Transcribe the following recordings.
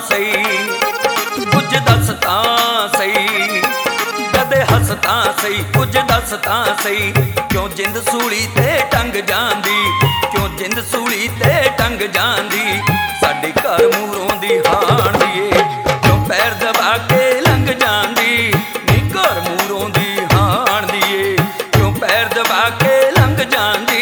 ਸਹੀ, ਕੁਝ ਦੱਸ ਤਾਂ ਸਹੀ, ਕਦੇ ਹੱਸ ਤਾਂ ਸਹੀ, ਕੁਝ ਦੱਸ ਤਾਂ ਸਹੀ। ਕਿਉਂ ਜਿੰਦ ਸੂਲੀ ਤੇ ਟੰਗ ਜਾਂਦੀ, ਕਿਉਂ ਜਿੰਦ ਸੂਲੀ ਤੇ ਟੰਗ ਜਾਂਦੀ। ਸਾਡੇ ਘਰ ਮੂਹਰੋਂ ਦੀ ਹਾਣ ਦੀਏ, ਕਿਉਂ ਪੈਰ ਦਬਾ ਕੇ ਲੰਘ ਜਾਂਦੀ। ਨੀ ਘਰ ਮੂਹਰੋਂ ਦੀ ਹਾਣ ਦੀਏ, ਕਿਉਂ ਪੈਰ ਦਬਾ ਕੇ ਲੰਘ ਜਾਂਦੀ।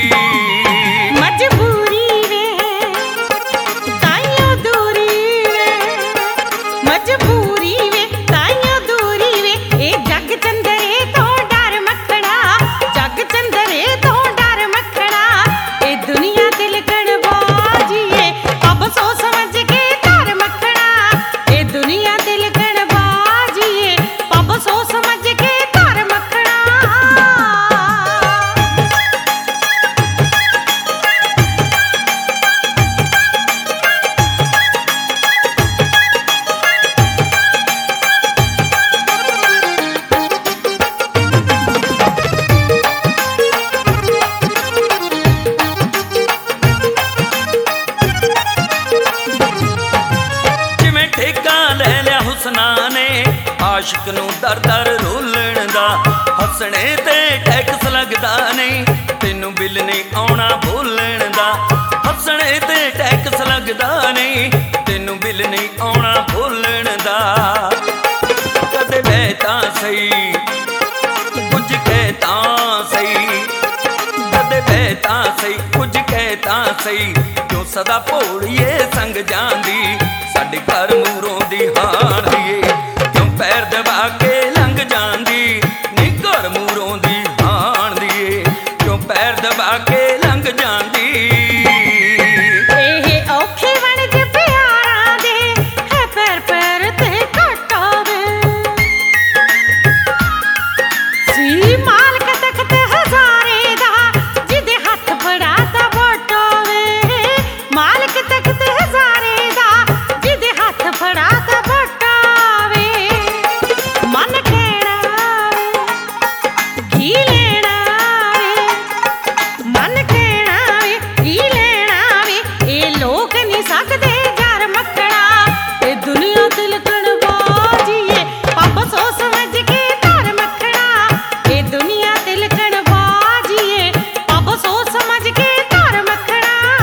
ਆਸ਼ਿਕ ਨੂੰ ਦਰ ਦਰ ਰੋਲਣ ਦਾ, ਹੱਸਣੇ ਤੇ ਟੈਕਸ ਲੱਗਦਾ ਨਹੀਂ, ਤੈਨੂੰ ਬਿੱਲ ਨਹੀਂ ਆਉਣਾ ਬੋਲਣ ਦਾ। ਹੱਸਣੇ ਤੇ ਟੈਕਸ ਲੱਗਦਾ ਨਹੀਂ, ਤੈਨੂੰ ਬਿੱਲ ਨਹੀਂ ਆਉਣਾ ਬੋਲਣ ਦਾ। ਕਦੇ ਬਹਿ ਤਾਂ ਸਹੀ, ਕੁਝ ਕਹਿ ਤਾਂ ਸਹੀ, ਕਦੇ ਬਹਿ ਤਾਂ ਸਹੀ, ਕੁਝ ਕਹਿ ਤਾਂ ਸਹੀ। ਕਿਉਂ ਸਦਾ ਭੋਲੀਏ ਸੰਗ ਜਾਂਦੀ, ਸਾਡੇ ਘਰ ਮੂਹਰੋਂ ਦੀ ਹਾਣ ਦੀਏ, ਪੈਰ ਦਬਾ ਕੇ ਲੰਘ ਜਾਂਦੀ। ਨੀ ਘਰ ਮੂਹਰੋਂ ਦੀ ਹਾਣ ਦੀਏ, ਕਿਉਂ ਪੈਰ ਦਬਾ ਕੇ ਲੰਘ ਜਾਂਦੀ। ਇਹ ਔਖੇ ਵਣਜ ਪਿਆਰਾਂ ਦੇ ਹੈ ਪੈਰ ਪੈਰ ਤੇ ਘਟਾਵੇ। ਸੀ ਮਾਲਕ ਤਖਤ ਹਜ਼ਾਰੇ ਦਾ, ਜਿਹਦੇ ਹੱਥ ਫੜਾ ਤਾਂ ਵਟਾਵੇ। ਮਾਲਕ ਤਖਤ ਹਜ਼ਾਰੇ ਦਾ, ਜਿਹਦੇ ਹੱਥ ਫੜਾ ਤਾਂ ਵਟਾਵੇ। ਮਨ ਕਹਿਣਾ ਵੇ ਕੀ ਲੈਣਾ ਵੇ, ਮਨ ਕਹਿਣਾ ਵੇ ਕੀ ਲੈਣਾ ਵੇ। ਇਹ ਲੋਕ ਨਹੀਂ ਸਕਦੇ ਘਰ ਮੱਖਣਾ, ਇਹ ਦੁਨੀਆ ਤਿਲਕਣ ਬਾਜੀਏ ਪਾਪਾ ਸੋਚ ਸਮਝ ਕੇ ਘਰ ਮੱਖਣਾ। ਇਹ ਦੁਨੀਆ ਤਿਲਕਣ ਬਾਜੀਏ ਪਾਪਾ ਸੋਚ ਸਮਝ ਕੇ ਘਰ ਮੱਖਣਾ।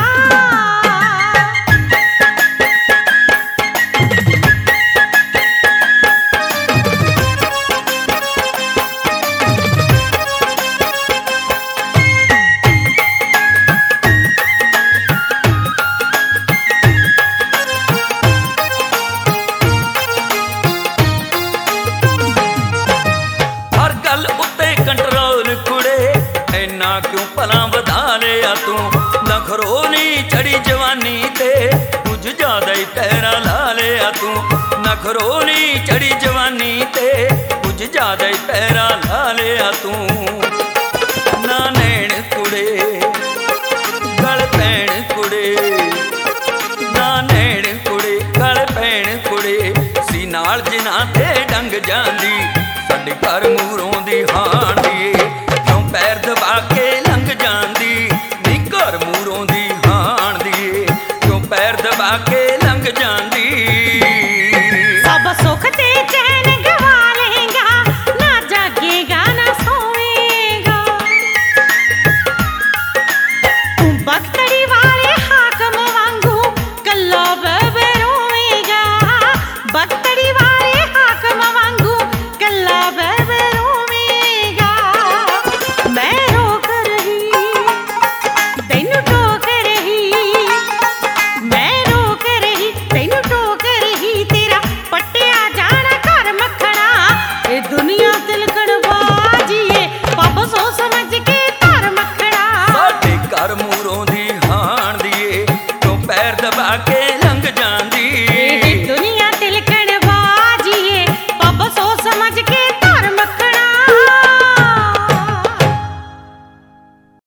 ਕੰਟਰੋਲ ਕੁੜੇ ਇੰਨਾ ਕਿਉਂ ਭਲਾ ਵਧਾ ਲਿਆ ਤੂੰ। ਨਖਰੋ ਨੀ ਚੜੀ ਜਵਾਨੀ ਤੇ, ਕੁਝ ਜ਼ਿਆਦਾ ਹੀ ਪੈਰਾ ਲਾ ਲਿਆ ਤੂੰ। ਨਖਰੋ ਨੀ ਚੜੀ ਜਵਾਨੀ ਤੇ, ਕੁਝ ਜ਼ਿਆਦਾ ਹੀ ਪੈਰਾ ਲਾ ਲਿਆ ਤੂੰ। ਨਾ ਨੈਣ ਕੁੜੇ ਗਲ ਪੈਣ ਕੁੜੇ, ਨਾ ਨੈਣ ਕੁੜੇ ਗਲ ਪੈਣ ਕੁੜੇ। ਸੀ ਨਾਲ ਜਿਨ੍ਹਾਂ ਤੇ ਡੰਗ ਜਾਂਦੀ, ਸਾਡੇ ਘਰ ਮੂਹਰੋਂ ਦੀ ਹਾਣ ਦੀਏ, ਕਿਉਂ ਪੈਰ ਦਬਾ ਕੇ ਲੰਘ ਜਾਂਦੀ। ਨੀ ਘਰ ਮੂਹਰੋਂ ਦੀ ਹਾਣ ਦੀਏ, ਕਿਉਂ ਪੈਰ ਦਬਾ ਕੇ ਲੰਘ ਜਾਂਦੀ।